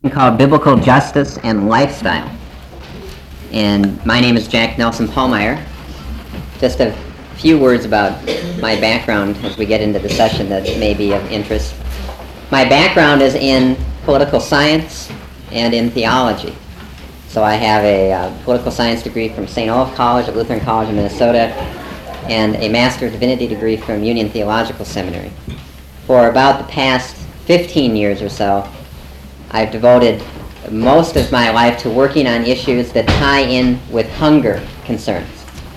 called Biblical Justice and Lifestyle. And my name is Jack Nelson Pallmeyer. Just a few words about my background as we get into the session that may be of interest. My background is in political science and in theology. So I have a political science degree from St. Olaf College at Lutheran College in Minnesota and a Master of Divinity degree from Union Theological Seminary. For about the past 15 years or so, I've devoted most of my life to working on issues that tie in with hunger concerns.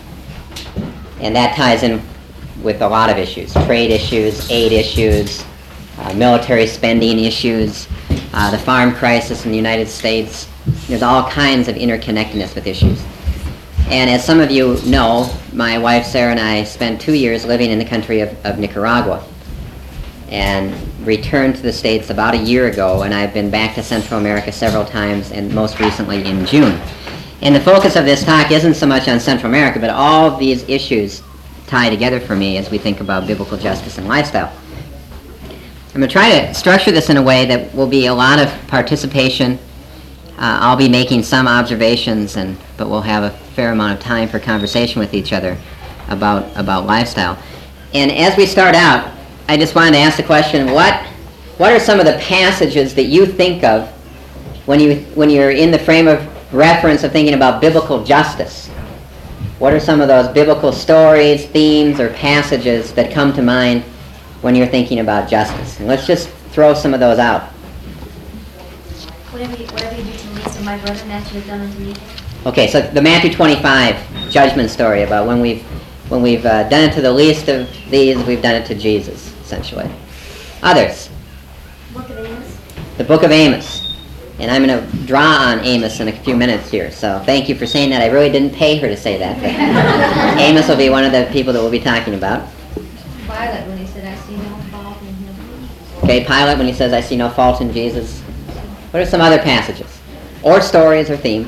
And that ties in with a lot of issues: trade issues, aid issues, military spending issues, the farm crisis in the United States. There's all kinds of interconnectedness with issues. And as some of you know, my wife Sarah and I spent 2 years living in the country of Nicaragua, and returned to the States about a year ago, and I've been back to Central America several times, and most recently in June. And the focus of this talk isn't so much on Central America, but all of these issues tie together for me as we think about biblical justice and lifestyle. I'm going to try to structure this in a way that will be a lot of participation. I'll be making some observations, but we'll have a fair amount of time for conversation with each other about lifestyle. And as we start out, I just wanted to ask the question, what are some of the passages that you think of when you're in the frame of reference of thinking about biblical justice? What are some of those biblical stories, themes, or passages that come to mind when you're thinking about justice? And let's just throw some of those out. Whatever you do to the least of my brother, Matthew has done unto me. Okay, so the Matthew 25 judgment story about when we've done it to the least of these, we've done it to Jesus, essentially. Others? Book of Amos. The Book of Amos. And I'm going to draw on Amos in a few minutes here, so thank you for saying that. I really didn't pay her to say that, but Amos will be one of the people that we'll be talking about. Pilate, when he said, I see no fault in him. Okay, Pilate, when he says, I see no fault in Jesus. What are some other passages? Or stories or themes?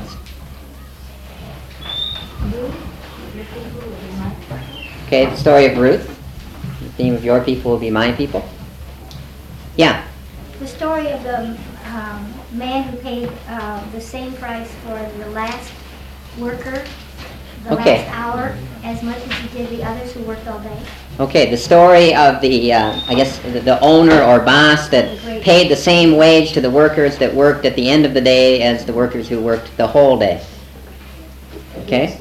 Okay, the story of Ruth. The theme of your people will be my people. Yeah? The story of the man who paid the same price for the last worker, the last hour, as much as he did the others who worked all day. Okay, the story of the, the owner or boss that paid the same wage to the workers that worked at the end of the day as the workers who worked the whole day. Okay?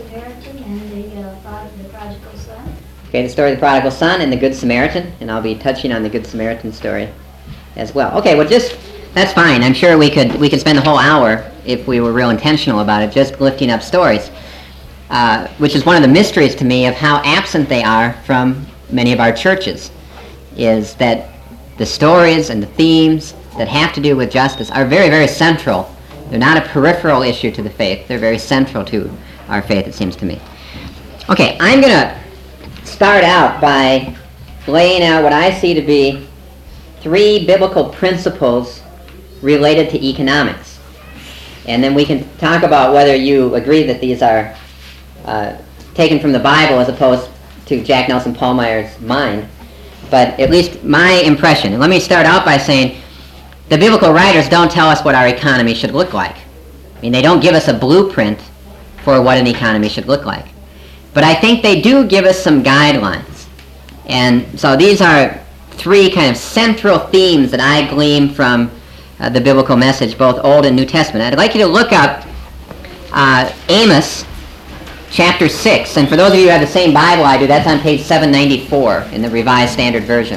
Okay, the story of the prodigal son and the Good Samaritan, and I'll be touching on the Good Samaritan story as well. Okay, well, that's fine. I'm sure we could spend the whole hour, if we were real intentional about it, just lifting up stories, which is one of the mysteries to me of how absent they are from many of our churches, is that the stories and the themes that have to do with justice are very, very central. They're not a peripheral issue to the faith. They're very central to our faith, it seems to me. Okay, I'm going to start out by laying out what I see to be 3 biblical principles related to economics. And then we can talk about whether you agree that these are taken from the Bible as opposed to Jack Nelson Pallmeyer's mind. But at least my impression, and let me start out by saying the biblical writers don't tell us what our economy should look like. I mean, they don't give us a blueprint for what an economy should look like. But I think they do give us some guidelines. And so these are 3 kind of central themes that I glean from the biblical message, both Old and New Testament. I'd like you to look up Amos chapter 6. And for those of you who have the same Bible I do, that's on page 794 in the Revised Standard Version.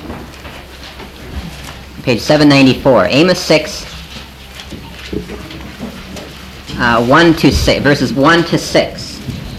Page 794. Amos 6, 1 to 6, verses 1 to 6.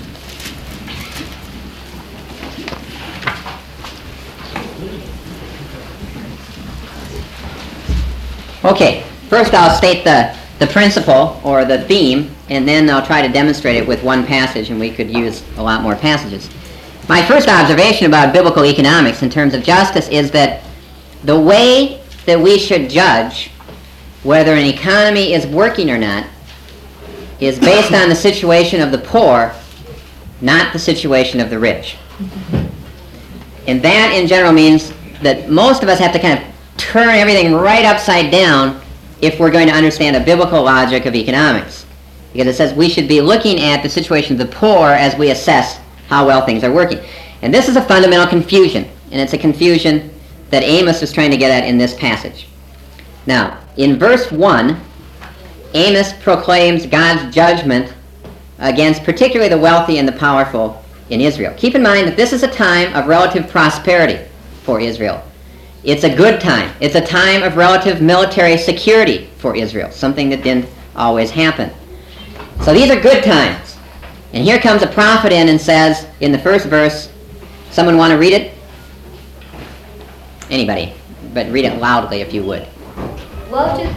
Okay, first I'll state the principle or the theme, and then I'll try to demonstrate it with one passage, and we could use a lot more passages. My first observation about biblical economics in terms of justice is that the way that we should judge whether an economy is working or not is based on the situation of the poor, not the situation of the rich. And that in general means that most of us have to kind of turn everything right upside down if we're going to understand a biblical logic of economics. Because it says we should be looking at the situation of the poor as we assess how well things are working. And this is a fundamental confusion, and it's a confusion that Amos is trying to get at in this passage. Now, in verse 1, Amos proclaims God's judgment against particularly the wealthy and the powerful in Israel. Keep in mind that this is a time of relative prosperity for Israel. It's a good time. It's a time of relative military security for Israel, something that didn't always happen. So these are good times. And here comes a prophet in and says, in the first verse, someone want to read it? Anybody, but read it loudly if you would. Woe to...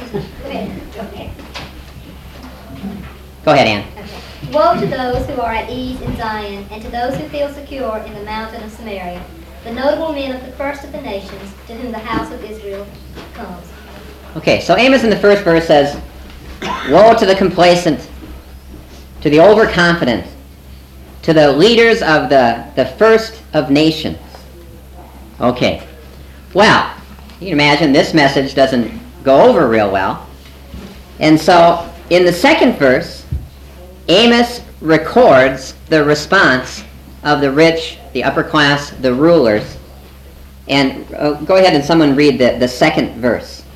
Go ahead, Ann. Okay. Woe to those who are at ease in Zion, and to those who feel secure in the mountain of Samaria, the notable men of the first of the nations, to whom the house of Israel comes. Okay, so Amos in the first verse says, woe to the complacent, to the overconfident, to the leaders of the first of nations. Okay, well, you can imagine this message doesn't go over real well. And so, in the second verse, Amos records the response of the rich, the upper class, the rulers. And go ahead and someone read the second verse.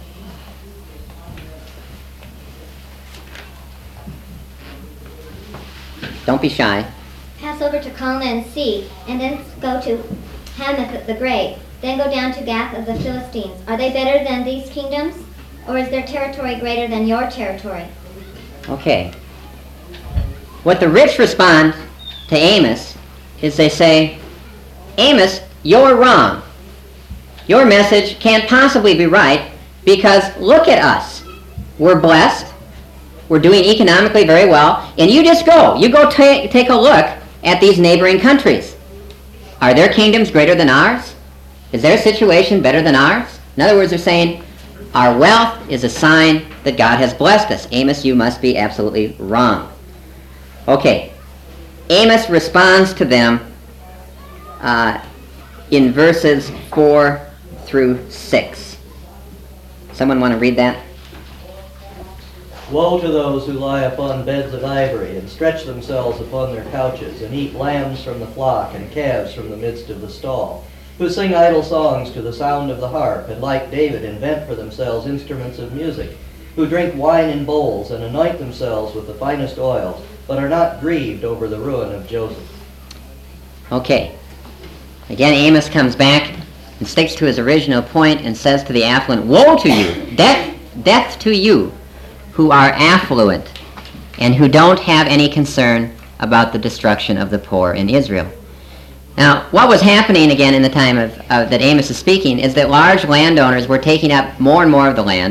Don't be shy. Pass over to Calneh and see, and then go to Hamath the Great, then go down to Gath of the Philistines. Are they better than these kingdoms? Or is their territory greater than your territory? Okay. What the rich respond to Amos is they say, Amos, you're wrong. Your message can't possibly be right because look at us. We're blessed. We're doing economically very well. And you just go. You go take a look at these neighboring countries. Are their kingdoms greater than ours? Is their situation better than ours? In other words, they're saying, our wealth is a sign that God has blessed us. Amos, you must be absolutely wrong. Okay. Amos responds to them in verses 4 through 6. Someone want to read that? Woe to those who lie upon beds of ivory, and stretch themselves upon their couches, and eat lambs from the flock, and calves from the midst of the stall, who sing idle songs to the sound of the harp, and like David invent for themselves instruments of music, who drink wine in bowls, and anoint themselves with the finest oils, but are not grieved over the ruin of Joseph. Okay. Again, Amos comes back and sticks to his original point and says to the affluent, woe to you, death to you, who are affluent and who don't have any concern about the destruction of the poor in Israel. Now, what was happening again in the time that Amos is speaking is that large landowners were taking up more and more of the land.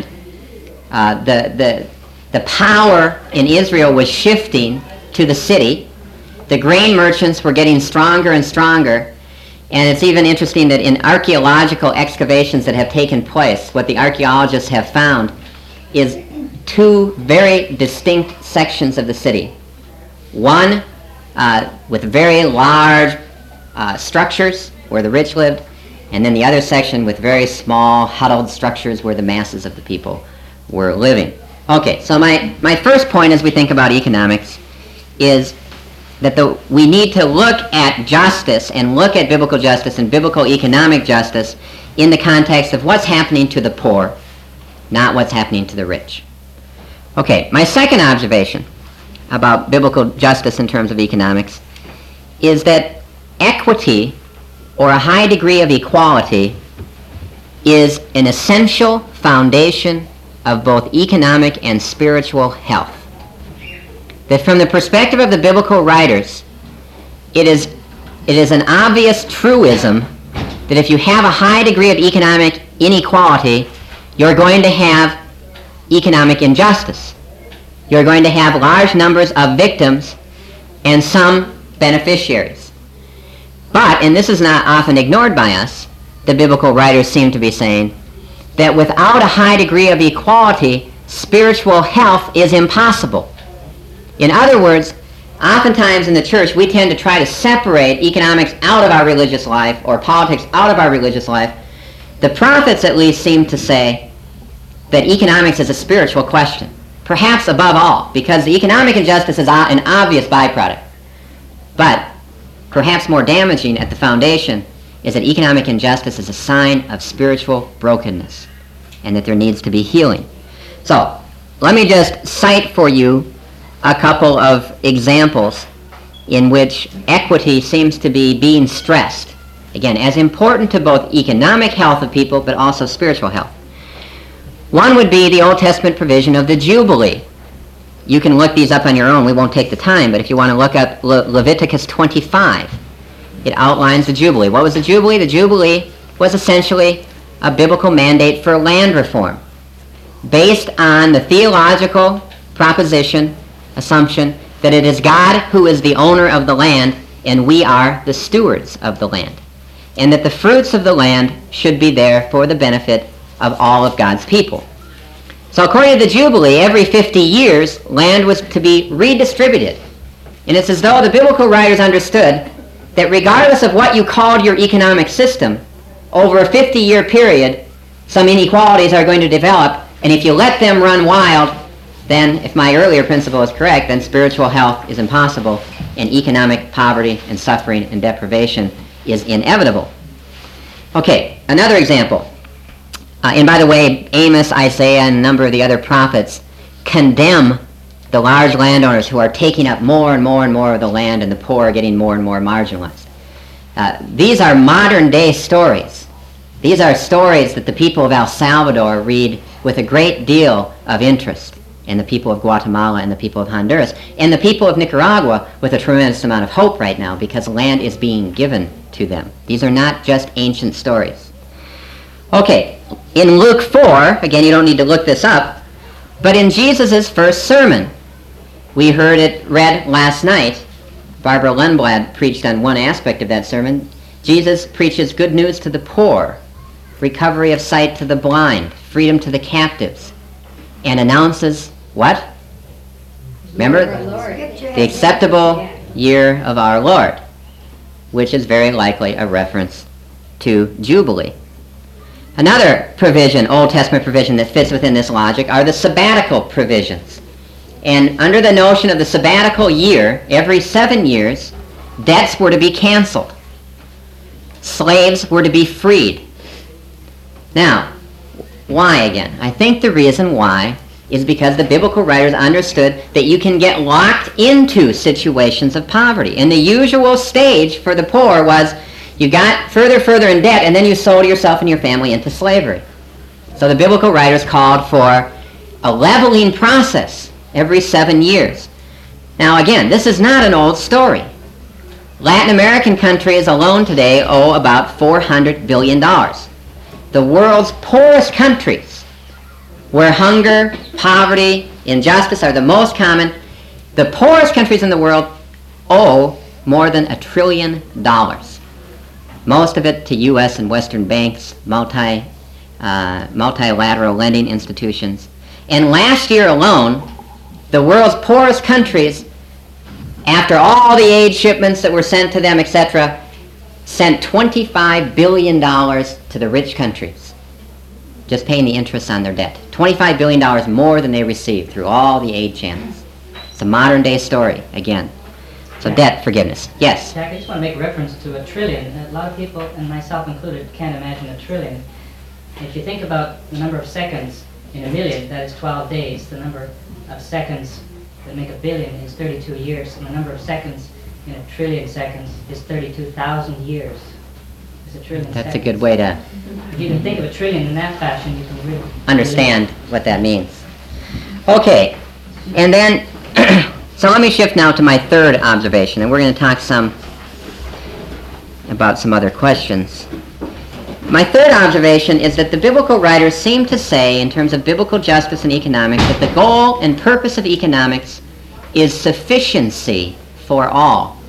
The power in Israel was shifting to the city. The grain merchants were getting stronger and stronger. And it's even interesting that in archaeological excavations that have taken place, what the archaeologists have found is two very distinct sections of the city. One with very large structures where the rich lived, and then the other section with very small, huddled structures where the masses of the people were living. Okay, so my first point as we think about economics is that we need to look at justice and look at biblical justice and biblical economic justice in the context of what's happening to the poor, not what's happening to the rich. Okay, my second observation about biblical justice in terms of economics is that equity, or a high degree of equality, is an essential foundation of both economic and spiritual health. That from the perspective of the biblical writers, it is an obvious truism that if you have a high degree of economic inequality, you're going to have economic injustice. You're going to have large numbers of victims and some beneficiaries. But, and this is not often ignored by us, the biblical writers seem to be saying that without a high degree of equality, spiritual health is impossible. In other words, oftentimes in the church we tend to try to separate economics out of our religious life or politics out of our religious life. The prophets at least seem to say that economics is a spiritual question, perhaps above all, because the economic injustice is an obvious byproduct. But perhaps more damaging at the foundation is that economic injustice is a sign of spiritual brokenness and that there needs to be healing. So, let me just cite for you a couple of examples in which equity seems to be being stressed. Again, as important to both economic health of people, but also spiritual health. One would be the Old Testament provision of the Jubilee. You can look these up on your own. We won't take the time, but if you want to look up Leviticus 25, it outlines the Jubilee. What was the Jubilee? The Jubilee was essentially a biblical mandate for land reform, based on the theological assumption, that it is God who is the owner of the land, and we are the stewards of the land, and that the fruits of the land should be there for the benefit of all of God's people. So according to the Jubilee, every 50 years, land was to be redistributed. And it's as though the biblical writers understood that regardless of what you called your economic system, over a 50-year period, some inequalities are going to develop, and if you let them run wild, then, if my earlier principle is correct, then spiritual health is impossible, and economic poverty and suffering and deprivation is inevitable. Okay, another example. And by the way, Amos, Isaiah, and a number of the other prophets condemn the large landowners who are taking up more and more and more of the land, and the poor are getting more and more marginalized. These are modern-day stories. These are stories that the people of El Salvador read with a great deal of interest, and the people of Guatemala and the people of Honduras, and the people of Nicaragua with a tremendous amount of hope right now because land is being given to them. These are not just ancient stories. Okay, in Luke 4, again, you don't need to look this up, but in Jesus' first sermon, we heard it read last night. Barbara Lundblad preached on one aspect of that sermon. Jesus preaches good news to the poor, recovery of sight to the blind, freedom to the captives, and announces what? Remember? The acceptable year of our Lord, which is very likely a reference to Jubilee. Another provision, Old Testament provision, that fits within this logic are the sabbatical provisions. And under the notion of the sabbatical year, every 7 years, debts were to be canceled. Slaves were to be freed. Now, why again? I think the reason why is because the biblical writers understood that you can get locked into situations of poverty. And the usual stage for the poor was you got further in debt, and then you sold yourself and your family into slavery. So the biblical writers called for a leveling process every 7 years. Now again, this is not an old story. Latin American countries alone today owe about $400 billion. The world's poorest countries, where hunger, poverty, injustice are the most common, the poorest countries in the world owe more than $1 trillion. Most of it to U.S. and Western banks, multilateral lending institutions. And last year alone, the world's poorest countries, after all the aid shipments that were sent to them, etc., sent $25 billion to the rich countries, just paying the interest on their debt. $25 billion more than they received through all the aid channels. It's a modern-day story, again. So debt forgiveness. Yes? Jack, I just want to make reference to $1 trillion. A lot of people, and myself included, can't imagine $1 trillion. If you think about the number of seconds in a million, that is 12 days. The number of seconds that make a billion is 32 years. And the number of seconds in 1 trillion seconds is 32,000 years. It's 1 trillion That's seconds. a good way to If you can think of $1 trillion in that fashion, you can really understand what that means. Okay, and then, so let me shift now to my third observation, and we're going to talk some about some other questions. My third observation is that the biblical writers seem to say, in terms of biblical justice and economics, that the goal and purpose of economics is sufficiency for all,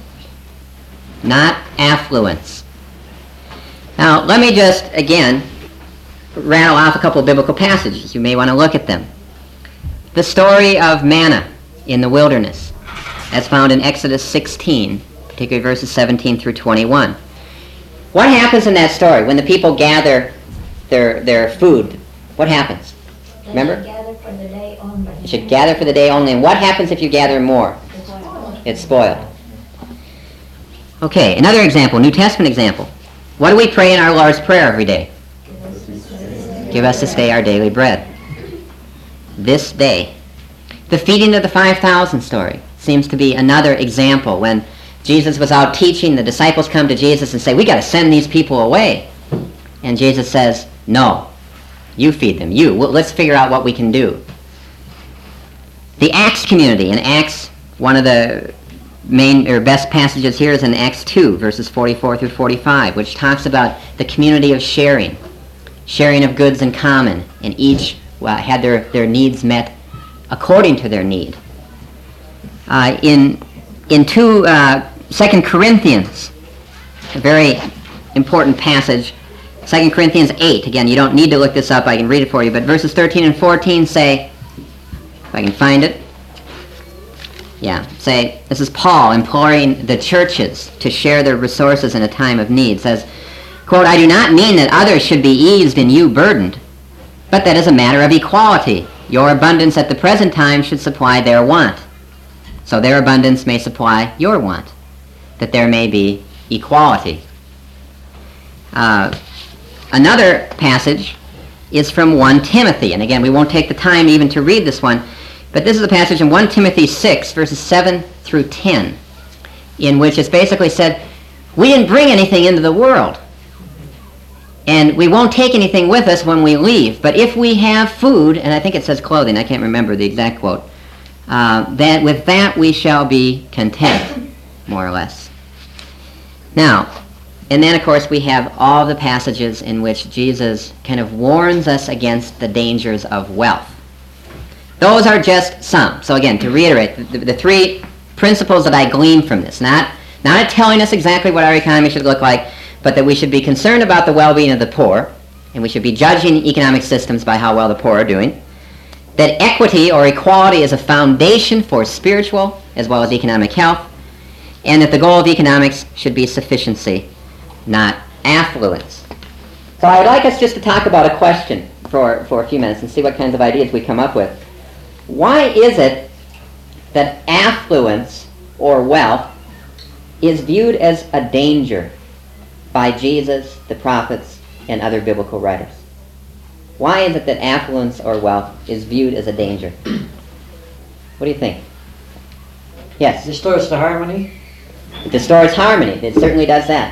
not affluence. Now, let me just, again, rattle off a couple of biblical passages. You may want to look at them. The story of manna in the wilderness. That's found in Exodus 16, particularly verses 17 through 21. What happens in that story when the people gather their food? What happens? Remember? Gather for the day only. You should gather for the day only. And what happens if you gather more? It's spoiled. Okay, another example, New Testament example. What do we pray in our Lord's Prayer every day? Give us this day our daily bread. This day. The feeding of the 5,000 story seems to be another example. When Jesus was out teaching, the disciples come to Jesus and say, we got to send these people away. And Jesus says, no, you feed them. Let's figure out what we can do. The Acts community. In Acts, one of the main or best passages here is in Acts 2, verses 44 through 45, which talks about the community of sharing of goods in common, and each had their needs met according to their need. In 2 Corinthians, a very important passage, 2 Corinthians 8, again, you don't need to look this up, I can read it for you, but verses 13 and 14 say, if I can find it, say, this is Paul imploring the churches to share their resources in a time of need. It says, quote, I do not mean that others should be eased and you burdened, but that is a matter of equality. Your abundance at the present time should supply their want, so their abundance may supply your want, that there may be equality. Another passage is from 1 Timothy, and again, we won't take the time even to read this one, but this is a passage in 1 Timothy 6, verses 7 through 10, in which it's basically said, we didn't bring anything into the world, and we won't take anything with us when we leave, but if we have food, and I think it says clothing, I can't remember the exact quote, that with that we shall be content, more or less. Now, and then of course we have all the passages in which Jesus kind of warns us against the dangers of wealth. Those are just some. So again, to reiterate, the 3 principles that I glean from this, not telling us exactly what our economy should look like, but that we should be concerned about the well-being of the poor, and we should be judging economic systems by how well the poor are doing, that equity or equality is a foundation for spiritual as well as economic health, and that the goal of economics should be sufficiency, not affluence. So I would like us just to talk about a question for a few minutes and see what kinds of ideas we come up with. Why is it that affluence or wealth is viewed as a danger by Jesus, the prophets, and other biblical writers? Why is it that affluence or wealth is viewed as a danger? What do you think? Yes? It distorts the harmony. It distorts harmony. It certainly does that.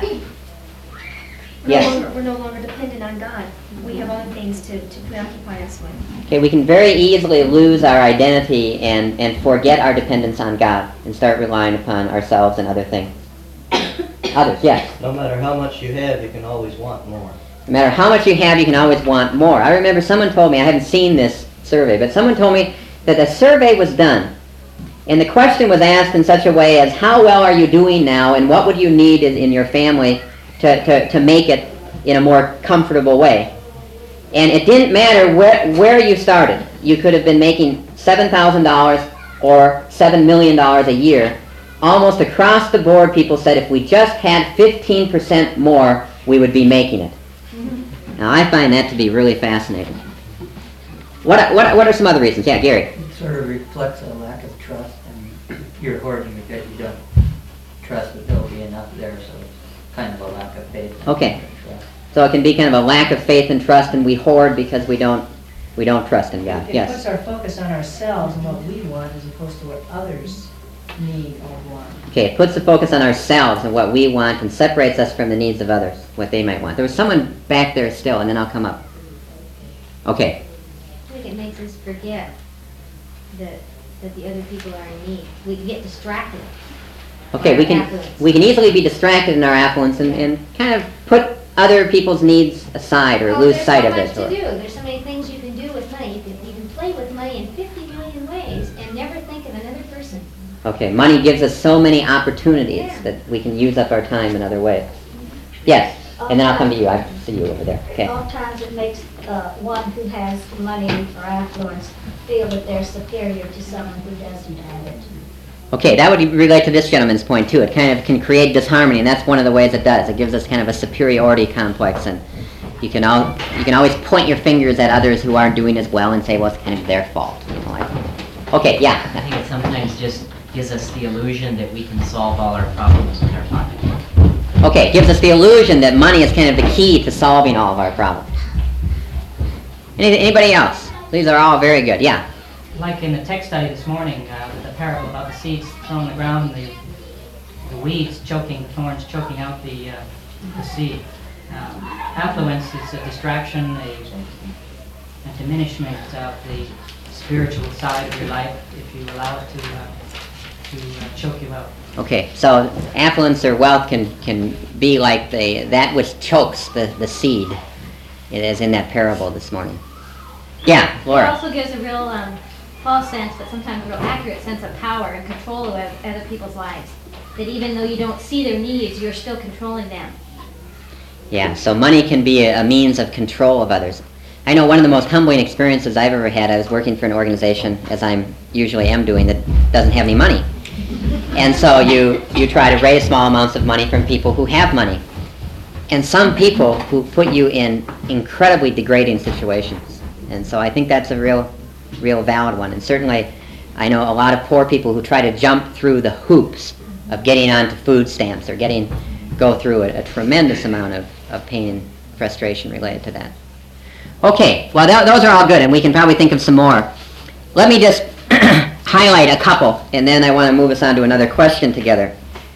Yes? We're no longer dependent on God. We have other things to preoccupy us with. Okay, we can very easily lose our identity and forget our dependence on God and start relying upon ourselves and other things. Others, yes? No matter how much you have, you can always want more. No matter how much you have, you can always want more. I remember someone told me, I haven't seen this survey, but someone told me that a survey was done, and the question was asked in such a way as, how well are you doing now, and what would you need in your family to make it in a more comfortable way? And it didn't matter where you started. You could have been making $7,000 or $7 million a year. Almost across the board, people said if we just had 15% more, we would be making it. Now, I find that to be really fascinating. What are some other reasons? Yeah, Gary. It sort of reflects a lack of trust, and you're hoarding because you don't trust that there will be enough there, so it's kind of a lack of faith. Okay. So it can be kind of a lack of faith and trust, and we hoard because we don't trust in God. It Yes. puts our focus on ourselves and what we want as opposed to what others need or want. Okay, it puts the focus on ourselves and what we want and separates us from the needs of others, what they might want. There was someone back there still, and then I'll come up. Okay. I think it makes us forget that the other people are in need. We get distracted. Okay, we can easily be distracted in our affluence and kind of put other people's needs aside or lose sight of it. There's so much to do. There's so many things you can do with money. You can play with money in 50 million ways and never think of another person. Okay, money gives us so many opportunities that we can use up our time in other ways. Yes, and then I'll come to you. I see you over there. Okay. Oftentimes it makes one who has money or affluence feel that they're superior to someone who doesn't have it. Okay, that would relate to this gentleman's point too. It kind of can create disharmony, and that's one of the ways it does. It gives us kind of a superiority complex, and You can always point your fingers at others who aren't doing as well and say, well, it's kind of their fault. Okay, yeah. I think it sometimes just gives us the illusion that we can solve all our problems with our pocket. Okay, it gives us the illusion that money is kind of the key to solving all of our problems. Anybody else? These are all very good. Yeah. Like in the text study this morning, the parable about the seeds thrown on the ground and the weeds choking, the thorns choking out the seed. Affluence is a distraction, a diminishment of the spiritual side of your life if you allow it to choke you out. Okay, so affluence or wealth can be like that which chokes the seed. It is in that parable this morning. Yeah, Laura. It also gives a real false sense, but sometimes a real accurate sense of power and control of other people's lives. That even though you don't see their needs, you're still controlling them. Yeah, so money can be a means of control of others. I know one of the most humbling experiences I've ever had, I was working for an organization, as I usually am doing, that doesn't have any money. And so you try to raise small amounts of money from people who have money. And some people who put you in incredibly degrading situations. And so I think that's a real valid one. And certainly I know a lot of poor people who try to jump through the hoops of getting onto food stamps or go through a tremendous amount of pain and frustration related to that. Okay, well those are all good, and we can probably think of some more. Let me just highlight a couple, and then I want to move us on to another question together.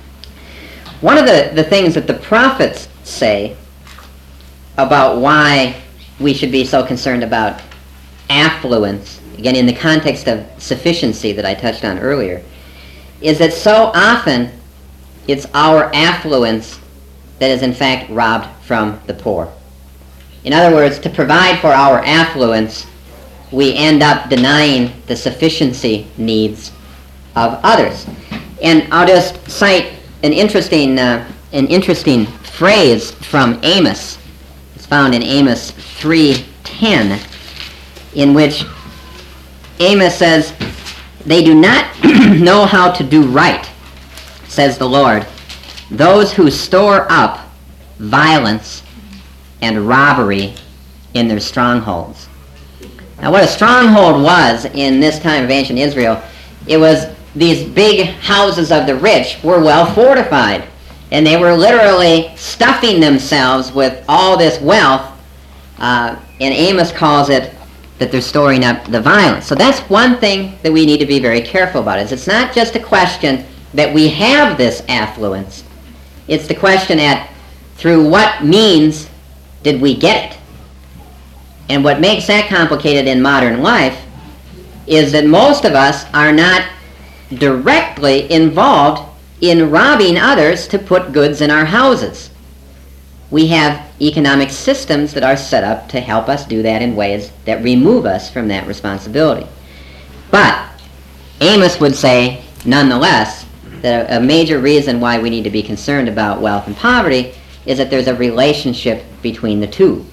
One of the things that the prophets say about why we should be so concerned about affluence, again in the context of sufficiency that I touched on earlier, is that so often it's our affluence that is in fact robbed from the poor. In other words, to provide for our affluence, we end up denying the sufficiency needs of others. And I'll just cite an interesting phrase from Amos. It's found in Amos 3:10, in which Amos says, "They do not know how to do right, says the Lord, those who store up violence and robbery in their strongholds." Now what a stronghold was in this time of ancient Israel, it was these big houses of the rich were well fortified, and they were literally stuffing themselves with all this wealth, and Amos calls it that they're storing up the violence. So that's one thing that we need to be very careful about, is it's not just a question that we have this affluence, it's the question through what means did we get it? And what makes that complicated in modern life is that most of us are not directly involved in robbing others to put goods in our houses. We have economic systems that are set up to help us do that in ways that remove us from that responsibility. But Amos would say, nonetheless, that a major reason why we need to be concerned about wealth and poverty is that there's a relationship between the two.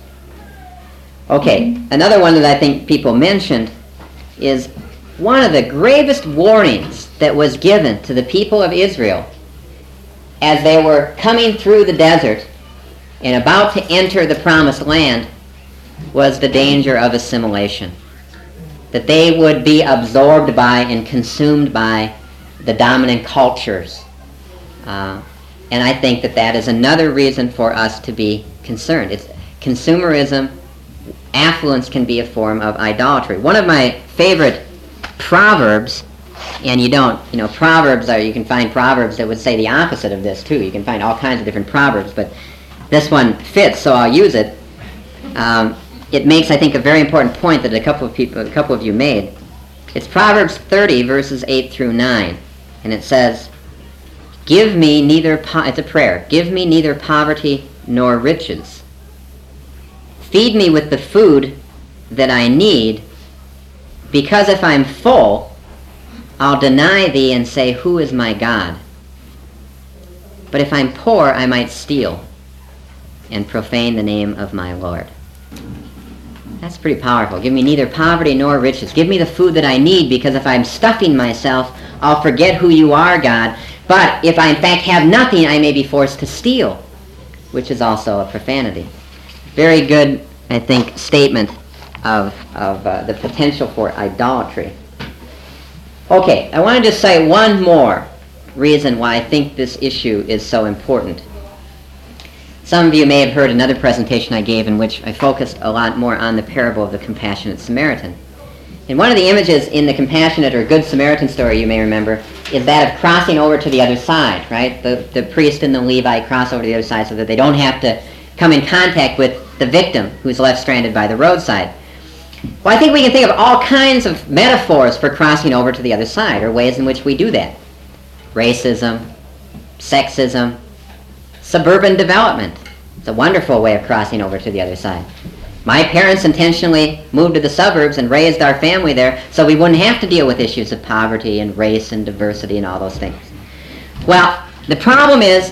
Okay, another one that I think people mentioned is one of the gravest warnings that was given to the people of Israel as they were coming through the desert and about to enter the promised land was the danger of assimilation. That they would be absorbed by and consumed by the dominant cultures. And I think that is another reason for us to be concerned. It's consumerism. Affluence can be a form of idolatry. One of my favorite proverbs, and proverbs you can find proverbs that would say the opposite of this too. You can find all kinds of different proverbs, but this one fits, so I'll use it. It makes, I think, a very important point that a couple of you made. It's Proverbs 30, verses 8 through 9, and it says, it's a prayer, "Give me neither poverty nor riches. Feed me with the food that I need, because if I'm full, I'll deny thee and say, 'Who is my God?' But if I'm poor, I might steal and profane the name of my Lord." That's pretty powerful. Give me neither poverty nor riches. Give me the food that I need, because if I'm stuffing myself, I'll forget who you are, God. But if I in fact have nothing, I may be forced to steal, which is also a profanity. very good, I think, statement of the potential for idolatry. Okay, I want to just say one more reason why I think this issue is so important. Some of you may have heard another presentation I gave in which I focused a lot more on the parable of the Compassionate Samaritan. And one of the images in the Compassionate or Good Samaritan story, you may remember, is that of crossing over to the other side, right? The priest and the Levite cross over to the other side so that they don't have to come in contact with the victim who's left stranded by the roadside. Well, I think we can think of all kinds of metaphors for crossing over to the other side, or ways in which we do that. Racism, sexism, suburban development. It's a wonderful way of crossing over to the other side. My parents intentionally moved to the suburbs and raised our family there so we wouldn't have to deal with issues of poverty and race and diversity and all those things. Well, the problem is,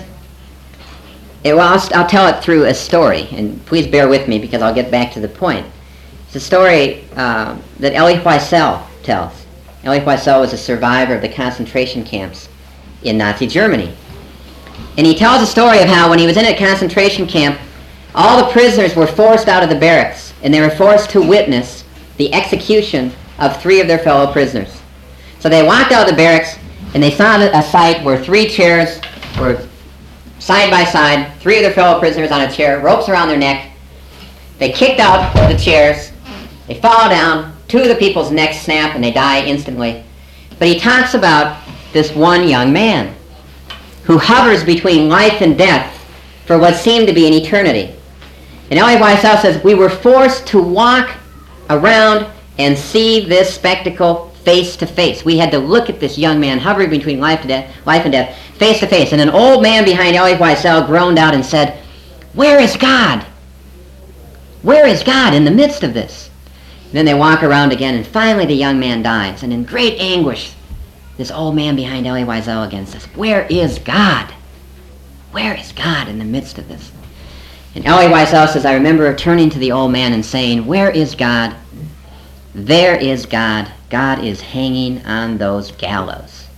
I'll tell it through a story, and please bear with me because I'll get back to the point. It's a story that Elie Wiesel tells. Elie Wiesel was a survivor of the concentration camps in Nazi Germany. And he tells a story of how when he was in a concentration camp, all the prisoners were forced out of the barracks, and they were forced to witness the execution of 3 of their fellow prisoners. So they walked out of the barracks, and they saw a sight where 3 chairs were side by side, 3 of their fellow prisoners on a chair, ropes around their neck. They kicked out the chairs, they fall down, 2 of the people's necks snap, and they die instantly. But he talks about this one young man who hovers between life and death for what seemed to be an eternity. And Elie Wiesel says, we were forced to walk around and see this spectacle face to face. We had to look at this young man hovering between life and death, face to face. And an old man behind Elie Wiesel groaned out and said, where is God? Where is God in the midst of this? And then they walk around again, and finally the young man dies. And in great anguish, this old man behind Elie Wiesel again says, where is God? Where is God in the midst of this? And Elie Wiesel says, I remember turning to the old man and saying, where is God? There is God. God is hanging on those gallows.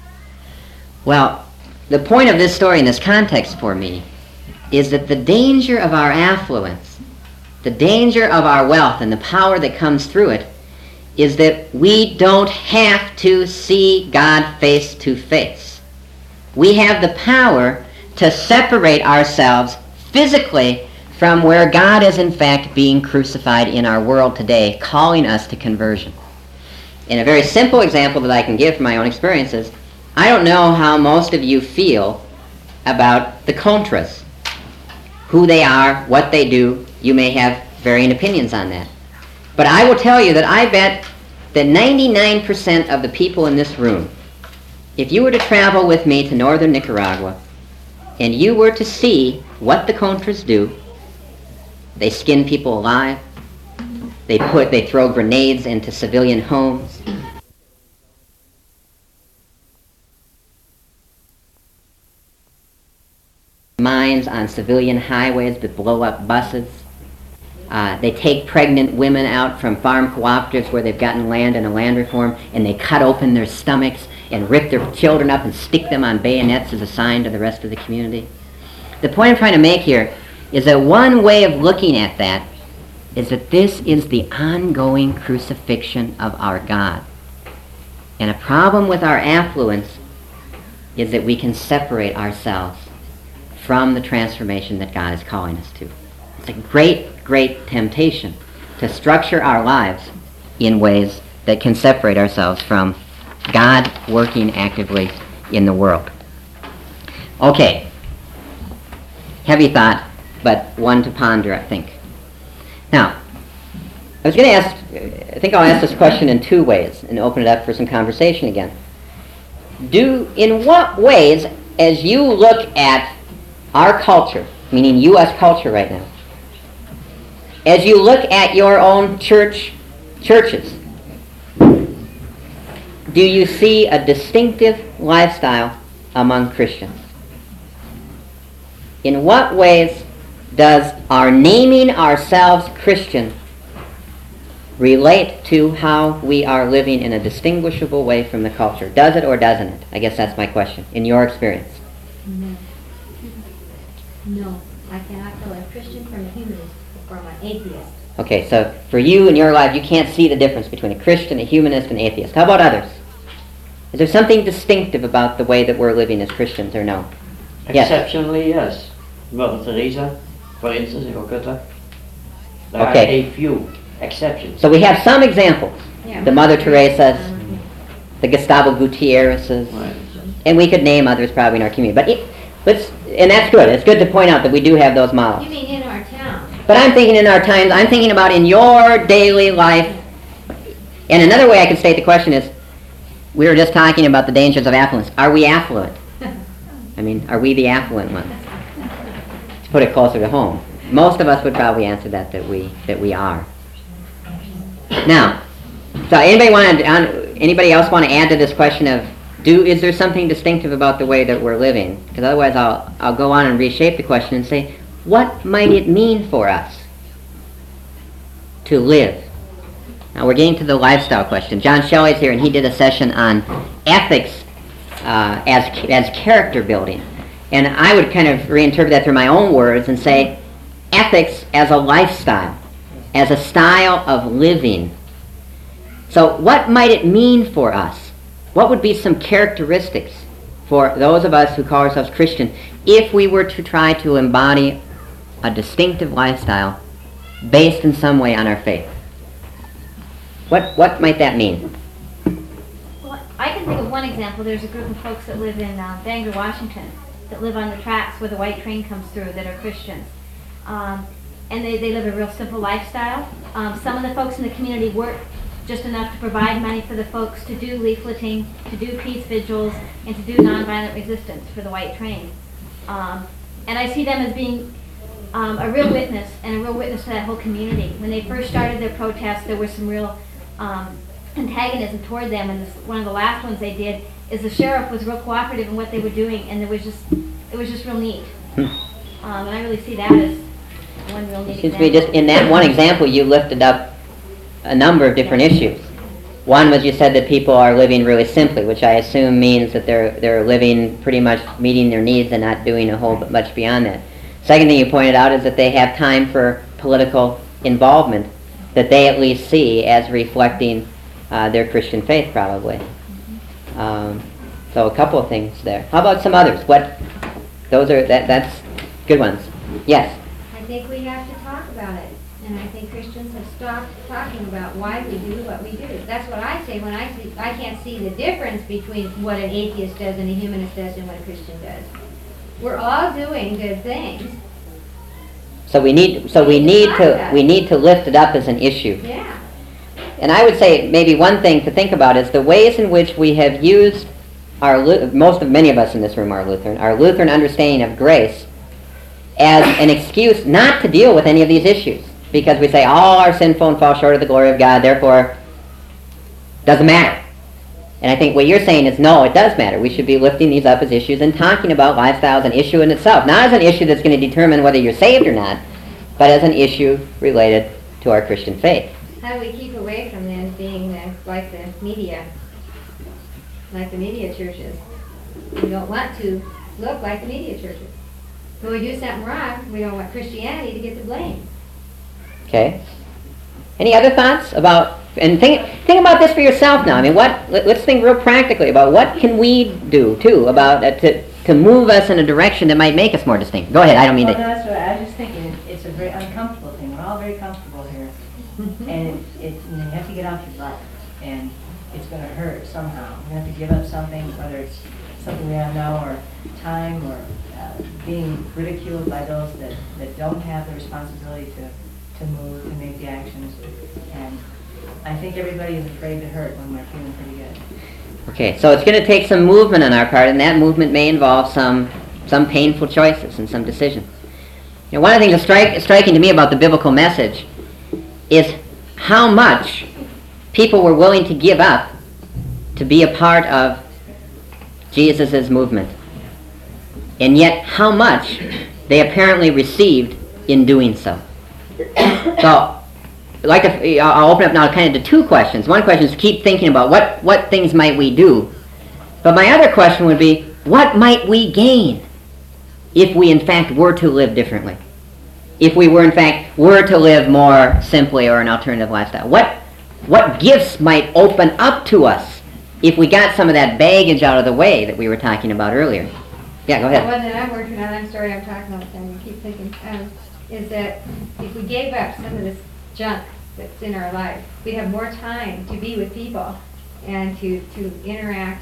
Well, the point of this story in this context for me is that the danger of our affluence, the danger of our wealth and the power that comes through it is that we don't have to see God face to face. We have the power to separate ourselves physically from where God is in fact being crucified in our world today, calling us to conversion. And a very simple example that I can give from my own experiences, I don't know how most of you feel about the Contras. Who they are, what they do, you may have varying opinions on that. But I will tell you that I bet that 99% of the people in this room, if you were to travel with me to northern Nicaragua, and you were to see what the Contras do, they skin people alive, they throw grenades into civilian homes, mines on civilian highways that blow up buses. They take pregnant women out from farm cooperatives where they've gotten land in a land reform, and they cut open their stomachs and rip their children up and stick them on bayonets as a sign to the rest of the community. The point I'm trying to make here is that one way of looking at that is that this is the ongoing crucifixion of our God. And a problem with our affluence is that we can separate ourselves from the transformation that God is calling us to. It's a great, great temptation to structure our lives in ways that can separate ourselves from God working actively in the world. Okay. Heavy thought, but one to ponder, I think. Now, I think I'll ask this question in 2 ways and open it up for some conversation again. In what ways, as you look at our culture, meaning U.S. culture right now, as you look at your own churches, do you see a distinctive lifestyle among Christians? In what ways does our naming ourselves Christian relate to how we are living in a distinguishable way from the culture? Does it or doesn't it? I guess that's my question, in your experience. No. No, I cannot tell a Christian from a humanist. atheist. Okay, so for you in your life, you can't see the difference between a Christian, a humanist, and an atheist. How about others? Is there something distinctive about the way that we're living as Christians, or no? Yes. Exceptionally, yes. Mother Teresa, for instance, in Calcutta. There are Okay. a few exceptions. So we have some examples. Yeah. The Mother Teresa's, the Gustavo Gutierrez's, Right. and we could name others probably in our community. But and that's good. It's good to point out that we do have those models. You mean in our town? But I'm thinking in our times, I'm thinking about in your daily life. And another way I could state the question is, we were just talking about the dangers of affluence. Are we affluent? I mean, are we the affluent ones? To put it closer to home. Most of us would probably answer that we are. Now, so anybody else want to add to this question of, is there something distinctive about the way that we're living? Because otherwise I'll go on and reshape the question and say, what might it mean for us to live? Now we're getting to the lifestyle question. John Shelley's here, and he did a session on ethics as character building. And I would kind of reinterpret that through my own words and say, ethics as a lifestyle, as a style of living. So what might it mean for us? What would be some characteristics for those of us who call ourselves Christian if we were to try to embody a distinctive lifestyle based in some way on our faith? What might that mean? Well, I can think of one example. There's a group of folks that live in Bangor, Washington, that live on the tracks where the white train comes through that are Christians. And they live a real simple lifestyle. Some of the folks in the community work just enough to provide money for the folks to do leafleting, to do peace vigils, and to do nonviolent resistance for the white train. And I see them as being a real witness, and a real witness to that whole community. When they first started their protests, there was some real antagonism toward them, and one of the last ones they did is the sheriff was real cooperative in what they were doing, and it was just real neat. And I really see that as one real neat Seems to example. me just in that one example you lifted up a number of different issues. One was you said that people are living really simply, which I assume means that they're living pretty much meeting their needs and not doing a whole much beyond that. Second thing you pointed out is that they have time for political involvement that they at least see as reflecting their Christian faith, probably. So a couple of things there. How about some others? That's good ones. Yes. I think we have to talk about it. And I think Christians have stopped talking about why we do what we do. That's what I say when I can't see the difference between what an atheist does and a humanist does and what a Christian does. We're all doing good things. So we need to lift it up as an issue. Yeah. And I would say maybe one thing to think about is the ways in which we have used many of us in this room are Lutheran, our Lutheran understanding of grace as an excuse not to deal with any of these issues. Because we say all are sinful and fall short of the glory of God, therefore doesn't matter. And I think what you're saying is no, it does matter. We should be lifting these up as issues and talking about lifestyle as an issue in itself. Not as an issue that's going to determine whether you're saved or not, but as an issue related to our Christian faith. How do we keep away from them being like the media churches? We don't want to look like the media churches. When we do something wrong, we don't want Christianity to get the blame. Okay. Any other thoughts about? And think about this for yourself now. I mean, let's think real practically about what can we do too about to move us in a direction that might make us more distinct. Go ahead. I don't mean Well, to. that's what I was just thinking. It's a very uncomfortable thing. We're all very comfortable here, and you have to get off your butt, and it's going to hurt somehow. You have to give up something, whether it's something we have now, or time, or being ridiculed by those that don't have the responsibility to move, to make the actions. And I think everybody is afraid to hurt when we're feeling pretty good. Okay, so it's going to take some movement on our part, and that movement may involve some painful choices and some decisions. You know, one of the things that's striking to me about the biblical message is how much people were willing to give up to be a part of Jesus' movement, and yet how much they apparently received in doing so. So, I'll open up now kind of to two questions. One question is to keep thinking about what things might we do. But my other question would be, what might we gain if we in fact were to live differently? If we were in fact were to live more simply or an alternative lifestyle? What gifts might open up to us if we got some of that baggage out of the way that we were talking about earlier? Yeah, go The ahead. one that I'm working on, I'm sorry I'm talking all the time, I keep thinking, is that if we gave up some of this junk that's in our life, we'd have more time to be with people and to interact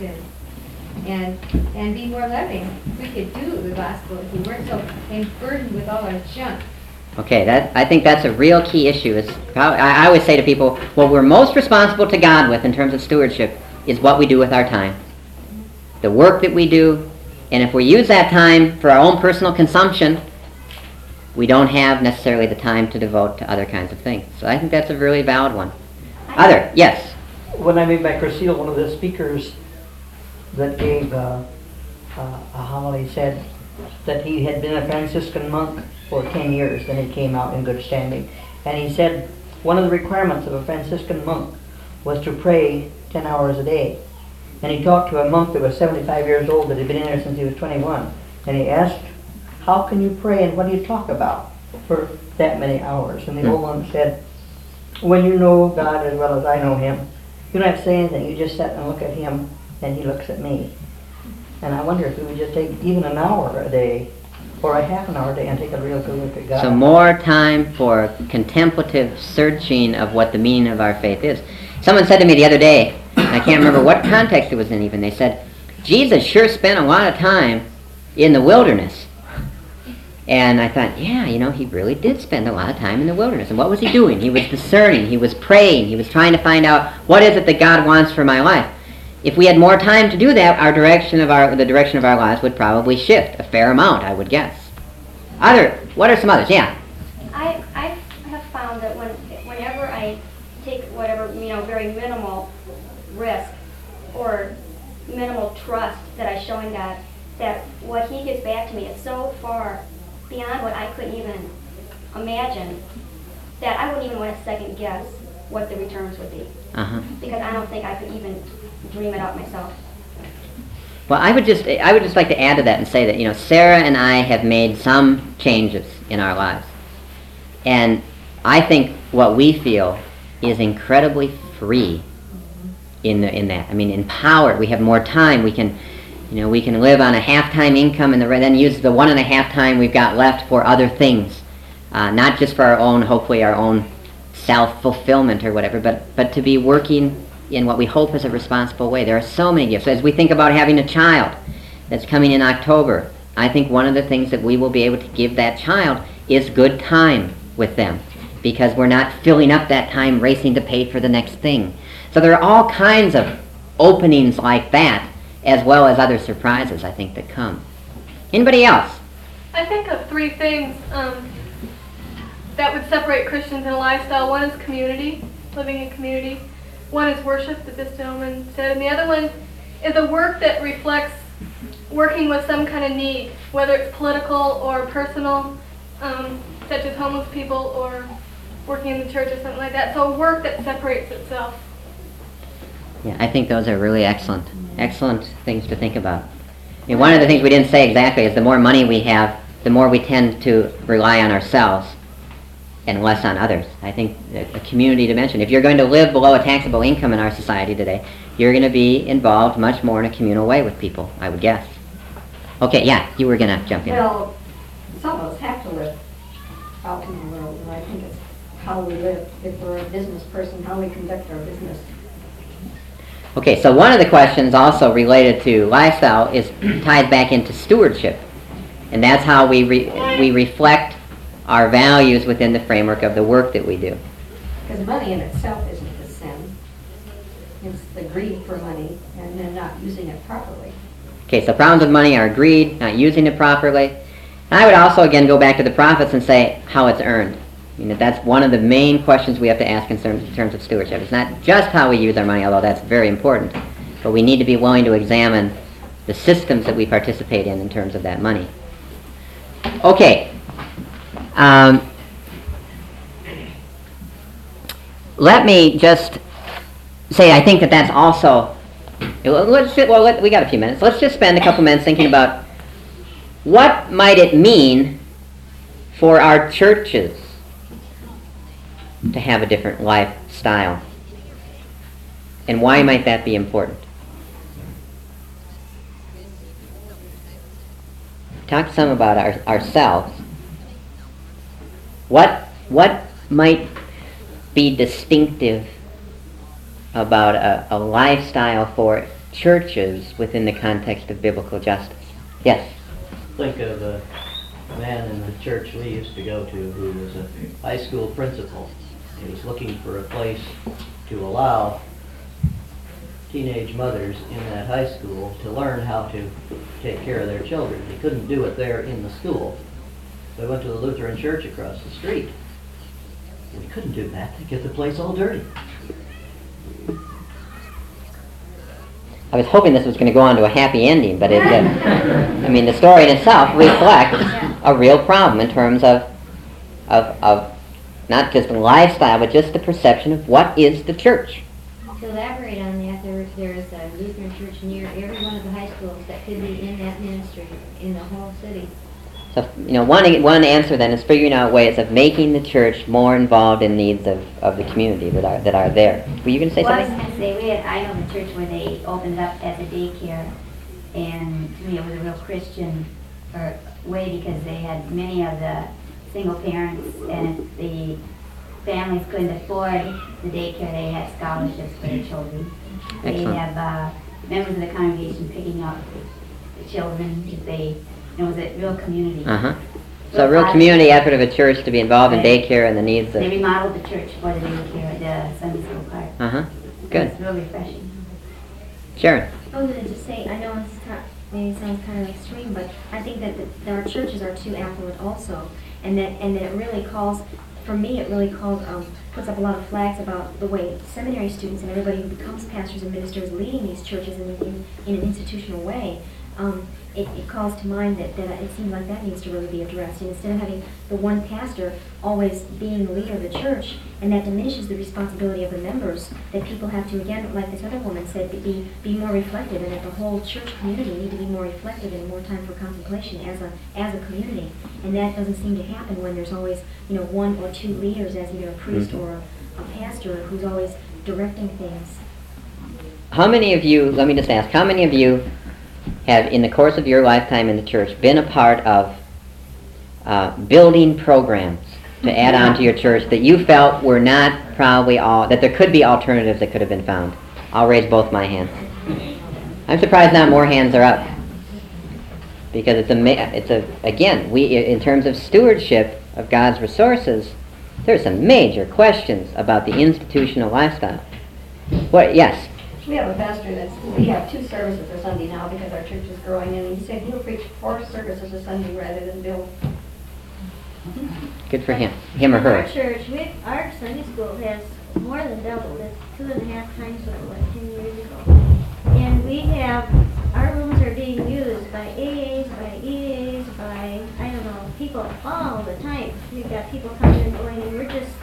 and be more loving. We could do the gospel if we weren't so burdened with all our junk. Okay, I think that's a real key issue. I always say to people, what we're most responsible to God with in terms of stewardship is what we do with our time. The work that we do, and if we use that time for our own personal consumption, we don't have necessarily the time to devote to other kinds of things. So I think that's a really valid one. Other, yes? When I made my Cursil, one of the speakers that gave a homily said that he had been a Franciscan monk for 10 years, then he came out in good standing. And he said one of the requirements of a Franciscan monk was to pray 10 hours a day. And he talked to a monk that was 75 years old that had been in there since he was 21. And he asked, how can you pray and what do you talk about for that many hours? And the old monk said, when you know God as well as I know him, you don't have to say anything. You just sit and look at him and he looks at me. And I wonder if we would just take even an hour a day or a half an hour a day and take a real good look at God. So more time for contemplative searching of what the meaning of our faith is. Someone said to me the other day, I can't remember what context it was in even, they said, Jesus sure spent a lot of time in the wilderness. And I thought, yeah, he really did spend a lot of time in the wilderness. And what was he doing? He was discerning, he was praying, he was trying to find out what is it that God wants for my life. If we had more time to do that, the direction of our lives would probably shift a fair amount, I would guess. What are some others? Yeah. I have found that whenever I take whatever, very minimal risk or minimal trust that I show in God, that what he gives back to me is so far beyond what I could even imagine that I wouldn't even want to second guess what the returns would be. Because I don't think I could even dream it out myself. Well, I would just like to add to that and say that, Sarah and I have made some changes in our lives. And I think what we feel is incredibly free in that. I mean, empowered. We have more time. We can live on a half-time income and then use the 1.5 time we've got left for other things. Not just for hopefully our own self-fulfillment or whatever, but to be working in what we hope is a responsible way. There are so many gifts. As we think about having a child that's coming in October, I think one of the things that we will be able to give that child is good time with them, because we're not filling up that time racing to pay for the next thing. So there are all kinds of openings like that, as well as other surprises, I think, that come. Anybody else? I think of 3 things that would separate Christians in a lifestyle. One is community, living in community. One is worship, that this gentleman said, and the other one is a work that reflects working with some kind of need, whether it's political or personal, such as homeless people or working in the church or something like that. So a work that separates itself. Yeah, I think those are really excellent things to think about. I mean, one of the things we didn't say exactly is the more money we have, the more we tend to rely on ourselves and less on others. I think a community dimension. If you're going to live below a taxable income in our society today, you're going to be involved much more in a communal way with people, I would guess. Okay, yeah, you were going to jump in. Well, some of us have to live out in the world, and I think it's how we live. If we're a business person, how we conduct our business. Okay, so one of the questions also related to lifestyle is tied back into stewardship. And that's how we reflect our values within the framework of the work that we do. Because money in itself isn't the sin. It's the greed for money and then not using it properly. Okay, so problems with money are greed, not using it properly. And I would also again go back to the prophets and say how it's earned. I mean, that's one of the main questions we have to ask in terms of stewardship. It's not just how we use our money, although that's very important, but we need to be willing to examine the systems that we participate in terms of that money. Okay. Let me just say I think that's also, we got a few minutes. Let's just spend a couple minutes thinking about what might it mean for our churches to have a different lifestyle. And why might that be important? Talk some about ourselves. What might be distinctive about a lifestyle for churches within the context of biblical justice? Yes? Think of a man in the church we used to go to who was a high school principal. He was looking for a place to allow teenage mothers in that high school to learn how to take care of their children. He couldn't do it there in the school. So he went to the Lutheran church across the street. And he couldn't do that. They'd get the place all dirty. I was hoping this was going to go on to a happy ending, but it didn't. I mean, the story in itself reflects a real problem in terms of not just the lifestyle, but just the perception of what is the church. To elaborate on that, there's a Lutheran church near every one of the high schools that could be in that ministry in the whole city. So, one answer then is figuring out ways of making the church more involved in needs of the community that are there. Were you going to say something? Well, I was going to say, I know the church where they opened it up as a daycare, and to me it was a real Christian way because they had many of the single parents, and if the families couldn't afford the daycare, they had scholarships for their children. They have members of the congregation picking up the children if they. It was a real community. So a real community effort of a church to be involved in daycare and the needs of... They remodeled the church for the daycare, the Sunday school part. Good. It's real refreshing. Sharon. I was going to just say, I know it's maybe it sounds kind of extreme, but I think that our churches are too affluent also, and that it really calls, for me, it really calls, puts up a lot of flags about the way seminary students and everybody who becomes pastors and ministers leading these churches in an institutional way. It calls to mind that it seems like that needs to really be addressed. And instead of having the one pastor always being the leader of the church, and that diminishes the responsibility of the members, that people have to, again, like this other woman said, be more reflective, and that the whole church community need to be more reflective and more time for contemplation as a community. And that doesn't seem to happen when there's always, one or two leaders as either a priest or a pastor who's always directing things. How many of you, let me just ask, how many of you have, in the course of your lifetime in the church, been a part of building programs to add on to your church that you felt were not probably all, that there could be alternatives that could have been found? I'll raise both my hands. I'm surprised not more hands are up. Because again, in terms of stewardship of God's resources, there's some major questions about the institutional lifestyle. What? Yes? We have a pastor we have 2 services a Sunday now because our church is growing, and he said he'll preach 4 services a Sunday rather than build. Good for him or her. Our church, our Sunday school has more than doubled. It's 2.5 times what it was 10 years ago. And we have, our rooms are being used by AAs, by EAs, by, people all the time. We've got people coming and going, and we're just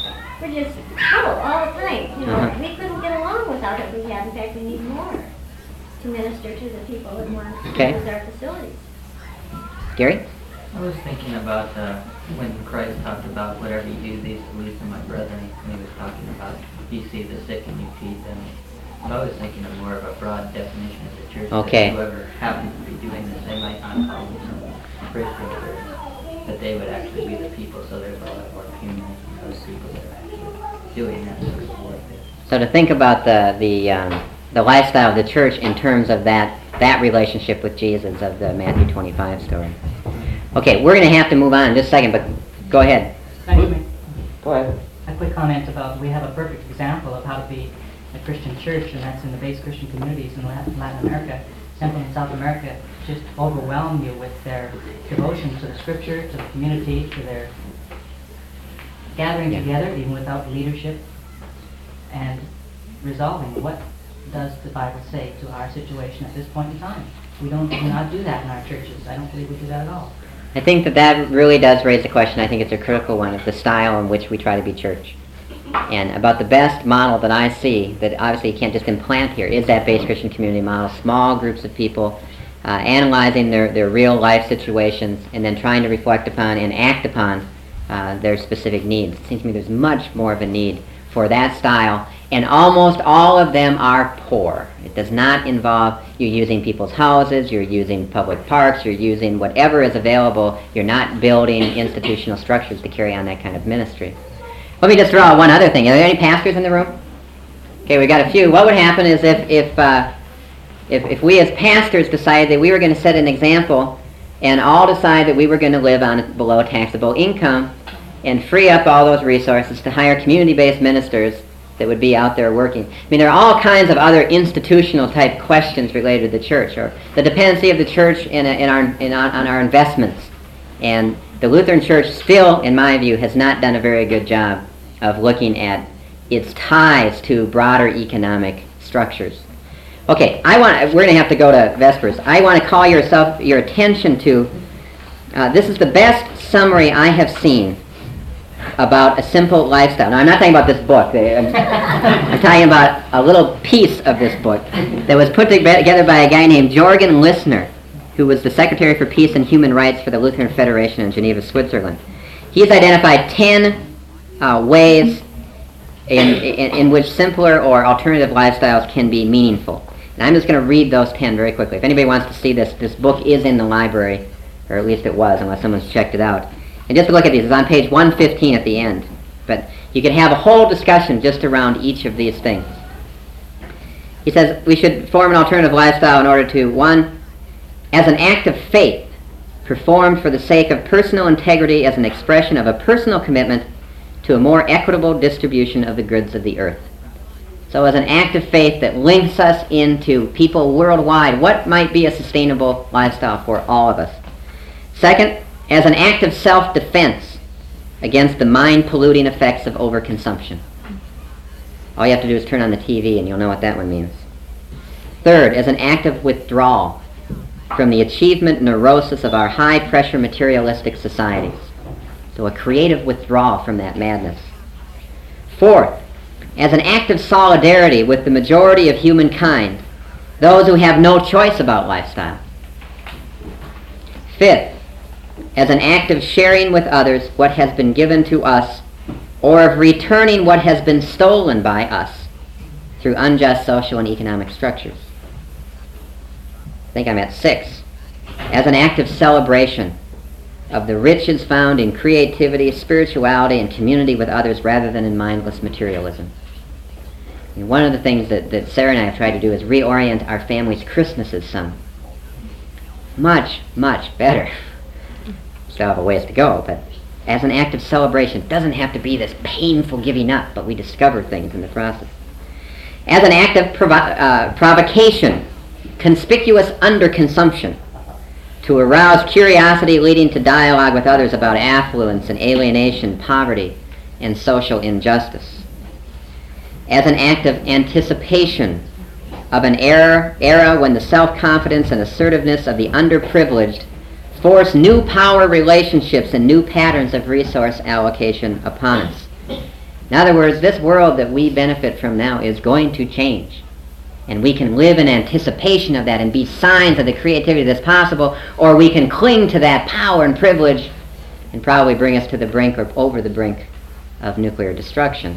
full all the time. We couldn't get along without it. We have, in fact, we need more to minister to the people that want to use our facilities. Gary? I was thinking about when Christ talked about whatever you do these to least of my brethren, when he was talking about you see the sick and you feed them. So I was thinking of more of a broad definition of the church. Okay. That whoever happens to be doing this, they might not call themselves Christians, but they would actually be the people, so there's a lot more community of those people that are actually doing that sort of work. So to think about the lifestyle of the church in terms of that relationship with Jesus of the Matthew 25 story. Okay, we're going to have to move on in just a second, but go ahead. Go ahead. A quick comment about, we have a perfect example of how to be a Christian church, and that's in the base Christian communities in Latin America. Central and South America just overwhelm you with their devotion to the Scripture, to the community, to their gathering together, even without leadership, and resolving what does the Bible say to our situation at this point in time. We do not do that in our churches. I don't believe we do that at all. I think that really does raise the question. I think it's a critical one of the style in which we try to be church. And about the best model that I see, that obviously you can't just implant here, is that base Christian community model. Small groups of people analyzing their real life situations and then trying to reflect upon and act upon their specific needs. It seems to me there's much more of a need for that style, and almost all of them are poor. It does not involve you using people's houses, you're using public parks, you're using whatever is available. You're not building institutional structures to carry on that kind of ministry. Let me just throw out one other thing. Are there any pastors in the room? Okay, we got a few. What would happen is if we as pastors decided that we were going to set an example and all decide that we were going to live on below taxable income and free up all those resources to hire community-based ministers that would be out there working. I mean, there are all kinds of other institutional type questions related to the church, or the dependency of the church on our investments. And the Lutheran Church still, in my view, has not done a very good job of looking at its ties to broader economic structures. Okay, we're going to have to go to Vespers. I want to call your attention to, this is the best summary I have seen about a simple lifestyle. Now, I'm not talking about this book. I'm talking about a little piece of this book that was put together by a guy named Jorgen Lissner, who was the Secretary for Peace and Human Rights for the Lutheran Federation in Geneva, Switzerland. He's identified 10 ways in which simpler or alternative lifestyles can be meaningful. And I'm just going to read those 10 very quickly. If anybody wants to see this book is in the library, or at least it was, unless someone's checked it out. And just to look at these, it's on page 115 at the end. But you can have a whole discussion just around each of these things. He says we should form an alternative lifestyle in order to, 1, as an act of faith, performed for the sake of personal integrity as an expression of a personal commitment to a more equitable distribution of the goods of the earth. So as an act of faith that links us into people worldwide, what might be a sustainable lifestyle for all of us? 2nd, as an act of self-defense against the mind-polluting effects of overconsumption. All you have to do is turn on the TV and you'll know what that one means. 3rd, as an act of withdrawal from the achievement neurosis of our high-pressure materialistic societies. So a creative withdrawal from that madness. 4th, as an act of solidarity with the majority of humankind, those who have no choice about lifestyle. 5th, as an act of sharing with others what has been given to us, or of returning what has been stolen by us through unjust social and economic structures. I think I'm at 6. As an act of celebration of the riches found in creativity, spirituality, and community with others rather than in mindless materialism. And one of the things that Sarah and I have tried to do is reorient our family's Christmases some. Much, much better. Still have a ways to go, but as an act of celebration, it doesn't have to be this painful giving up, but we discover things in the process. As an act of provocation, conspicuous underconsumption, to arouse curiosity leading to dialogue with others about affluence and alienation, poverty, and social injustice. As an act of anticipation of an era when the self-confidence and assertiveness of the underprivileged force new power relationships and new patterns of resource allocation upon us. In other words, this world that we benefit from now is going to change. And we can live in anticipation of that and be signs of the creativity that's possible, or we can cling to that power and privilege and probably bring us to the brink or over the brink of nuclear destruction.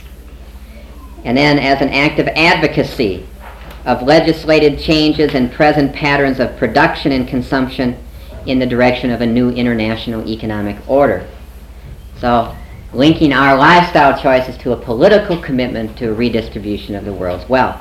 And then as an act of advocacy of legislated changes and present patterns of production and consumption in the direction of a new international economic order. So, linking our lifestyle choices to a political commitment to a redistribution of the world's wealth.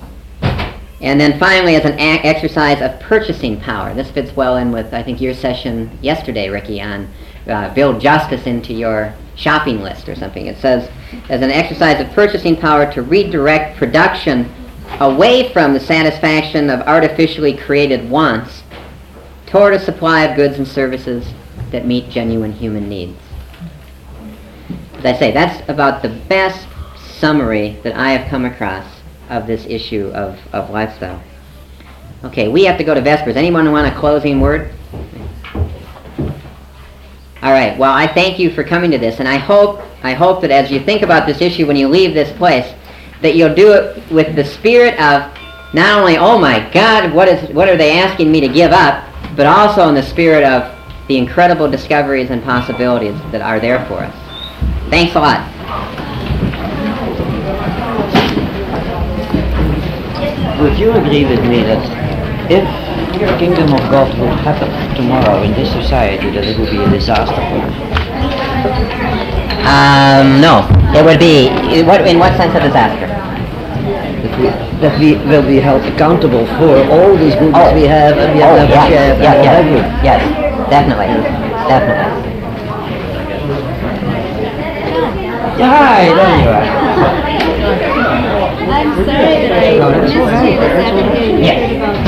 And then finally, as an exercise of purchasing power. This fits well in with, I think, your session yesterday, Ricky, on build justice into your shopping list or something. It says, as an exercise of purchasing power to redirect production away from the satisfaction of artificially created wants toward a supply of goods and services that meet genuine human needs. As I say, that's about the best summary that I have come across of this issue of lifestyle. Okay, we have to go to Vespers. Anyone want a closing word? All right, well, I thank you for coming to this, and I hope that as you think about this issue when you leave this place, that you'll do it with the spirit of not only, oh my God, what are they asking me to give up, but also in the spirit of, the incredible discoveries and possibilities that are there for us. Thanks a lot. Would you agree with me that if the kingdom of God would happen tomorrow in this society, that it would be a disaster for us? No. It would be, in what sense a disaster? That we will be held accountable for all these goodies we have and we have never shared. Yes, definitely. Yeah, hi, there you are. I'm sorry that I missed you this afternoon. Yes.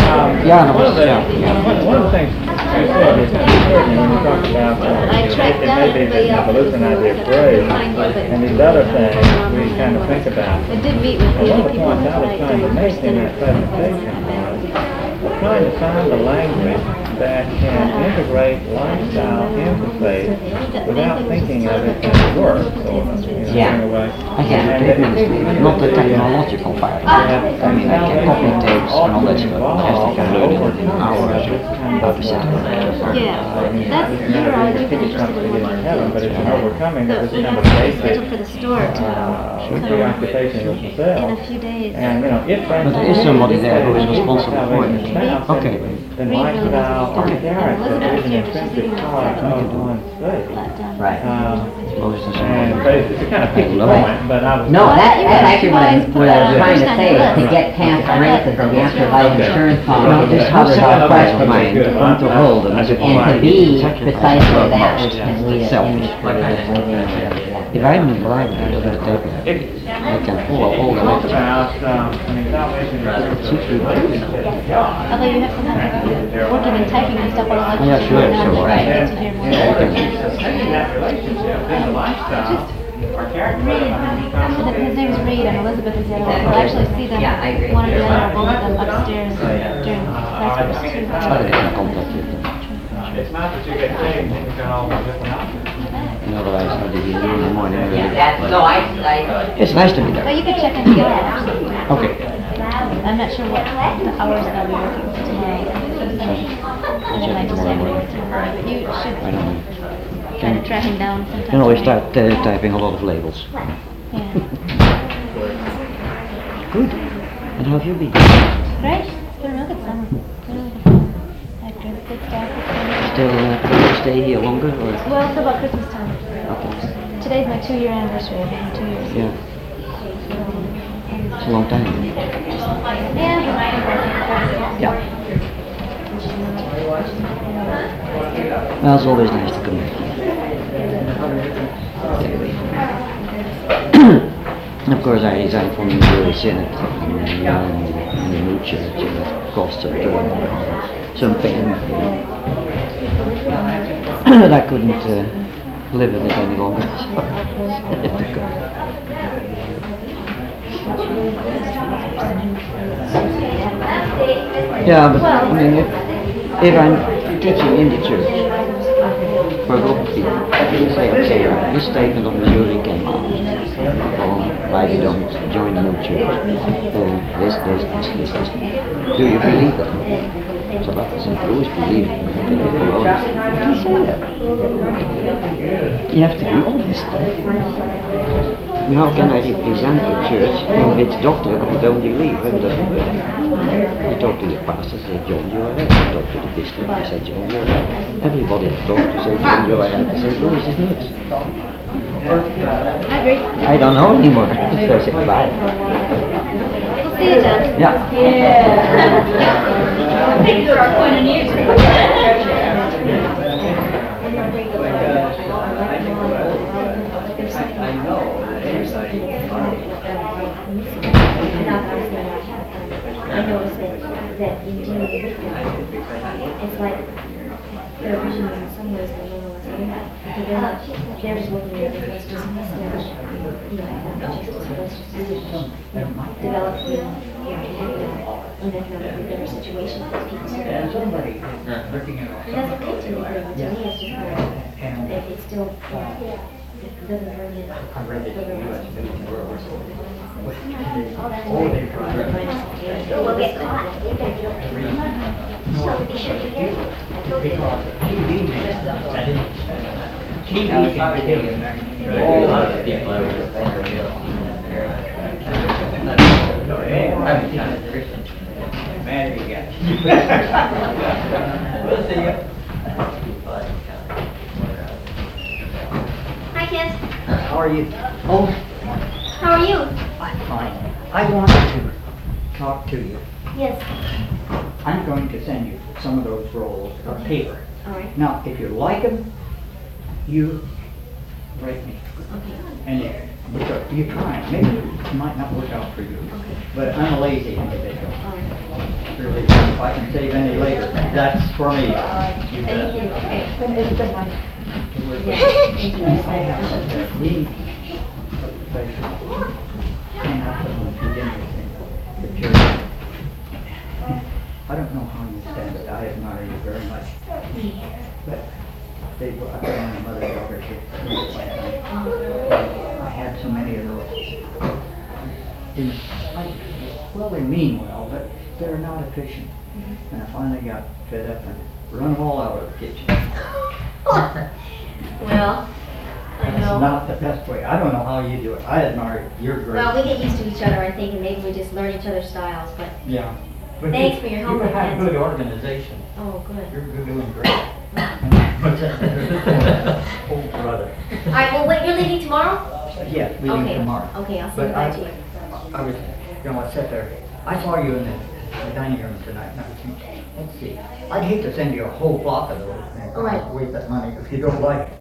One of the things you said is when you talk about it may be an evolutionary phrase, and these other things we kind of think about. I did meet with One the of the people points I was trying to make in that presentation was trying to find a language that can integrate lifestyle into faith without thinking of it as work, sort of, in a way. I can not the technological part. I mean, I can copy tapes and all that stuff. I think I learned it in an hour or so. Yeah, that's, you're right, we've been interested in one heaven, but it's an overcoming of this we kind have of to basic schedule for the store to come preoccupation with themselves. in a few days. And if but there is somebody there who is responsible for it. Okay. Then lifestyle or character is an intrinsic part of one's faith. Right. And it's a kind of picky point, but I was... No, that's actually what I was trying to say, is to get past races and afterlife insurance policy that covers all questions, and to be precisely that which can lead us selfish. If I'm in the Bible, I don't take it. I can follow all the letters. Although you have to have working and typing and stuff while Yeah, sure, right. To hear more. Reed, his name is Reed and Elizabeth is the other one. We'll actually see them, one or the other, or both of them upstairs during class too. It's not that you get paid, you got all the different options. Otherwise, I'll be here in the morning. It's nice to be there. But you could check in together. Okay. I'm not sure what the hours they'll be working for tomorrow. And then I just have to tomorrow. But you should I don't know. kind of track him down sometime. You can always start typing a lot of labels. Yeah. Good. And how have you been? Great. It's been a real good summer. Really good. I had good stuff. Still planning to stay here longer? Or? Well, till about Christmas time. Okay. Today's my 2-year anniversary. I've been here 2 years. Yeah. It's a long time. Yeah. Well, it's always nice to come back here. And of course, I resigned from the Missouri Synod in the new church, and it cost some pain. But I couldn't live with it any longer. So I had to go. Yeah, but I mean, if I'm teaching in the church for a group of people, you say, okay, this statement of Missouri came out, or why you don't join the new church, this. Do you believe that? So that is you always believe it. You can say that. You have to be honest. How can I represent the church in its doctrine if you don't believe? It doesn't work. You talk to the pastor, say, John, you are right. You talk to the bishop, you say, John, you are right. Everybody that talks to say, John, you are right. They say, Louis is nuts. I agree. I don't know anymore. So I say, bye. We'll see you, John. Yeah. Thank you for our point of news. I noticed that in dealing with it, it's like their vision is in some ways a little less limited. Because they're just looking at it as just develop better situations with people. And that's okay to me, but to me it's just if it's still it doesn't bring in we'll get caught. So be sure to get because TV makes TV can kill you. A lot of people over I'm kind of Christian. Man, you got. We'll see you. Hi, kids. How are you? Oh, How are you? I'm fine. I wanted to talk to you. Yes. I'm going to send you some of those rolls of paper. All right. Now, if you like them, you write me. Okay. And because you try, maybe it might not work out for you. But I'm a lazy individual. Really, if I can save any later, that's for me. Thank you. Okay. It's good night. I have a need of professional. And I put on two dinners in the church. I don't know how you stand it. I admire you very much. But they were up on the mother-daughter ship. I had so many of those. Well, they mean well, but they're not efficient. And I finally got fed up and run them all out of the kitchen. Well, I That's know. not the best way. I don't know how you do it. I admire you. You're great. Well, we get used to each other, I think, and maybe we just learn each other's styles, but Yeah. But thanks for your help. You have Nancy. good organization. Oh, good. You're doing great. Oh, brother. All right, well, wait, you're leaving tomorrow? Yes, we leave Okay. tomorrow. Okay, I'll send But it back to you. I was, sit there. I saw you in the dining room tonight, and I was thinking, let's see. I'd hate to send you a whole block of those things. All right. Waste that money if you don't like it.